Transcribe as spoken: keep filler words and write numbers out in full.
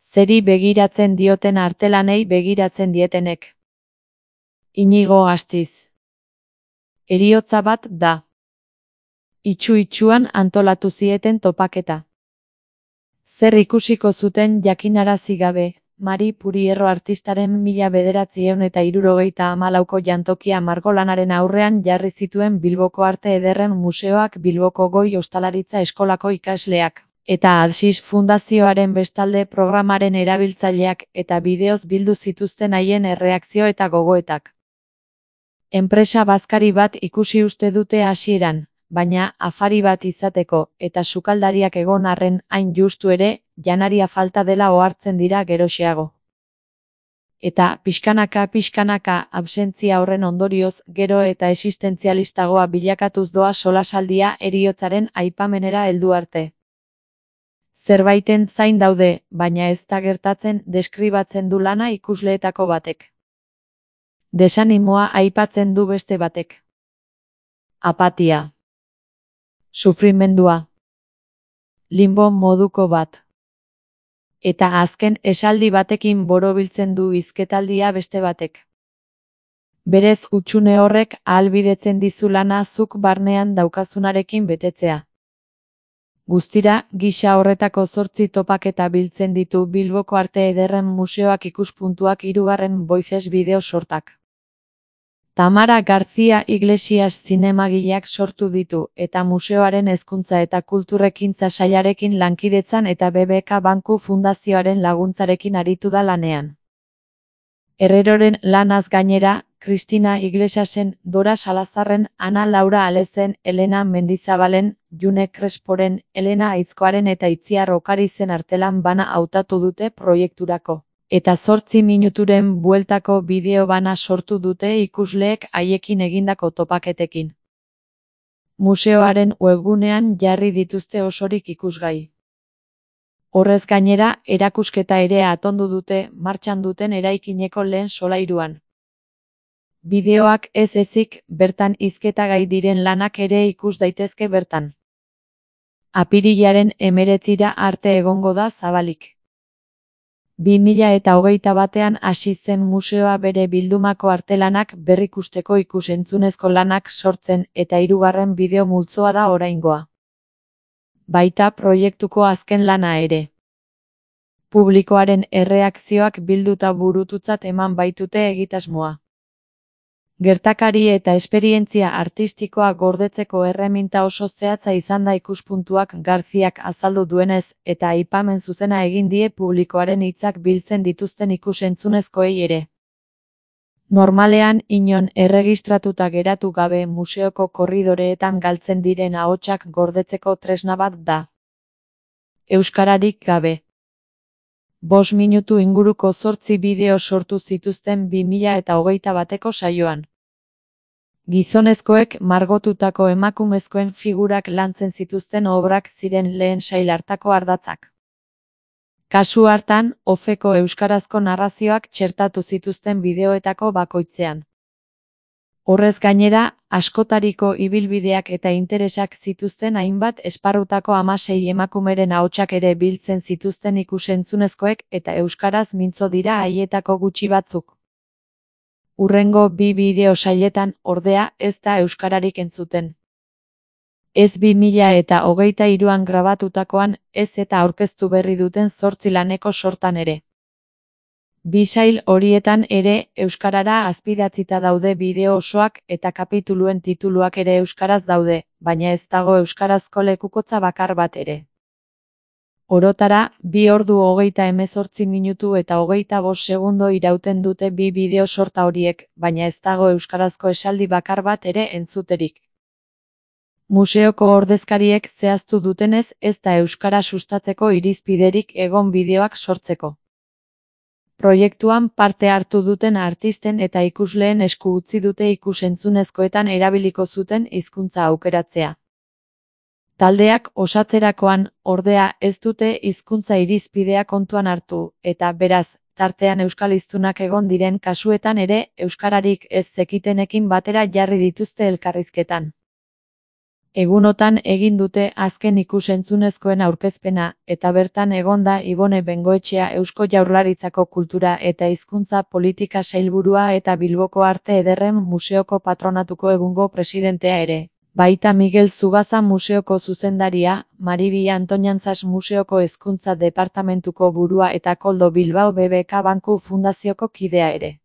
Zeri begiratzen dioten artelanei begiratzen dietenek. Inigo Astiz. Heriotza bat da. Itsu-itsuan antolatu zieten topaketa. Zer ikusiko zuten jakinarazi gabe, Mari Purierro artistaren mila bederatziehun eta hirurogeita hamalauko jantokia margolanaren aurrean jarri zituen Bilboko Arte Ederren Museoak Bilboko Goi Ostalaritza Eskolako ikasleak, eta Alsis Fundazioaren Bestalde programaren erabiltzaileak eta bideoz bildu zituzten haien erreakzio eta gogoetak. Enpresa bazkari bat ikusi uste dute hasieran, baina afari bat izateko eta sukaldariak egon arren hain justu ere, janaria falta dela ohartzen dira geroxeago. Eta pixkanaka pixkanaka absentzia horren ondorioz gero eta existentzialistagoa bilakatuz doa solasaldia heriotzaren aipamenera heldu arte. Zerbaiten zain daude, baina ez da gertatzen deskribatzen du lana ikusleetako batek. Desanimoa aipatzen du beste batek. Apatia. Sufrimendua. Limbo moduko bat. Eta azken esaldi batekin borobiltzen du hizketaldia beste batek. Berez hutsune horrek ahalbidetzen dizu lana zuk barnean daukazunarekin betetzea. Guztira, gisa horretako zortzi topaketa biltzen ditu Bilboko Arte Ederren Museoak ikuspuntuak hirugarren Voices bideo sortak. Tamara García Iglesias zinemagileak sortu ditu eta museoaren hezkuntza eta kulturrekintza sailarekin lankidetzan eta B B K Banku Fundazioaren laguntzarekin aritu da lanean. Herreroren lanaz gainera, Cristina Iglesiasen, Dora Salazarren, Ana Laura Alezen, Elena Mendizabalen, June Cresporen, Elena Aitzkoaren eta Itziar Okarizen artelan bana hautatu dute proiekturako. Eta zortzi minuturen bueltako bideo bana sortu dute ikusleek haiekin egindako topaketekin. Museoaren webgunean jarri dituzte osorik ikusgai. Horrez gainera, erakusketa ere atondu dute martxan duten eraikineko lehen solairuan. Bideoak ez ezik, bertan hizketagai diren lanak ere ikus daitezke bertan. Apirilaren hemeretzira arte egongo da zabalik. bi mila eta hogeita batean hasi zen museoa bere bildumako artelanak berrikusteko ikus-entzunezko lanak sortzen eta hirugarren bideo multzoa da oraingoa. Baita proiektuko azken lana ere. Publikoaren erreakzioak bilduta burututzat eman baitute egitasmoa. Gertakari eta esperientzia artistikoa gordetzeko erreminta oso zehatza izan da ikuspuntuak Garziak azaldu duenez, eta aipamen zuzena egin die publikoaren hitzak biltzen dituzten ikus-entzunezkoei ere. Normalean inon erregistratuta geratu gabe museoko korridoreetan galtzen diren ahotsak gordetzeko tresna bat da. Euskararik gabe. Bost minutu inguruko zortzi bideo sortu zituzten bi mila eta hogeita bateko saioan. Gizonezkoek margotutako emakumezkoen figurak lantzen zituzten obrak ziren lehen sail hartako ardatzak. Kasu hartan, ofeko euskarazko narrazioak txertatu zituzten bideoetako bakoitzean. Horrez gainera, askotariko ibilbideak eta interesak zituzten hainbat esparrutako hamasei emakumeren ahotsak ere biltzen zituzten ikus-entzunezkoek eta euskaraz mintzo dira haietako gutxi batzuk. Hurrengo bi bideo sailetan, ordea, ez da euskararik entzuten. Ez bi mila eta hogeita hiruan grabatutakoan, ez eta aurkeztu berri duten zortzi laneko sortan ere. Bi sail horietan ere euskarara azpidatzita daude bideo osoak eta kapituluen tituluak ere euskaraz daude, baina ez dago euskarazko lekukotza bakar bat ere. Orotara, bi ordu hogeita hemezortzi minutu eta hogeita bost segundo irauten dute bi bideo sorta horiek, baina ez dago euskarazko esaldi bakar bat ere entzuterik. Museoko ordezkariek zehaztu dutenez ez da euskara sustatzeko irizpiderik egon bideoak sortzeko. Proiektuan parte hartu duten artisten eta ikusleen esku utzi dute ikus-entzunezkoetan erabiliko zuten hizkuntza aukeratzea. Taldeak osatzerakoan, ordea, ez dute hizkuntza irizpidea kontuan hartu, eta beraz, tartean euskal hiztunak egon diren kasuetan ere euskararik ez zekitenekin batera jarri dituzte elkarrizketan. Egunotan egin dute azken ikus-entzunezkoen aurkezpena, eta bertan egonda Ibone Bengoetxea Eusko Jaurlaritzako Kultura eta Hizkuntza Politika Sailburua eta Bilboko Arte Ederren Museoko Patronatuko egungo presidentea ere. Baita Miguel Zugaza Museoko zuzendaria, Maribi Antoñanzas Museoko Hezkuntza Departamentuko burua eta Koldo Bilbao B B K Banku Fundazioko kidea ere.